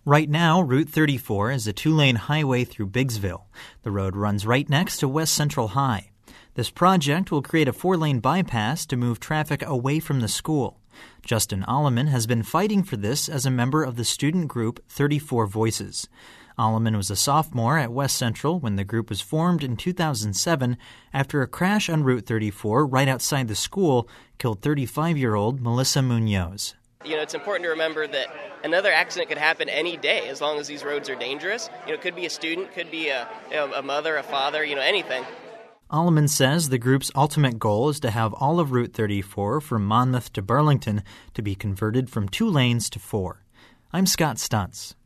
Right now, Route 34 is a two-lane highway through Biggsville. The road runs right next to West Central High. This project will create a four-lane bypass to move traffic away from the school. Justin Alleman has been fighting for this as a member of the student group 34 Voices. Alleman was a sophomore at West Central when the group was formed in 2007 after a crash on Route 34 right outside the school killed 35-year-old Melissa Munoz. It's important to remember that another accident could happen any day as long as these roads are dangerous. It could be a student, could be a mother, a father, anything. Alleman says the group's ultimate goal is to have all of Route 34 from Monmouth to Burlington to be converted from 2 lanes to 4. I'm Scott Stuntz.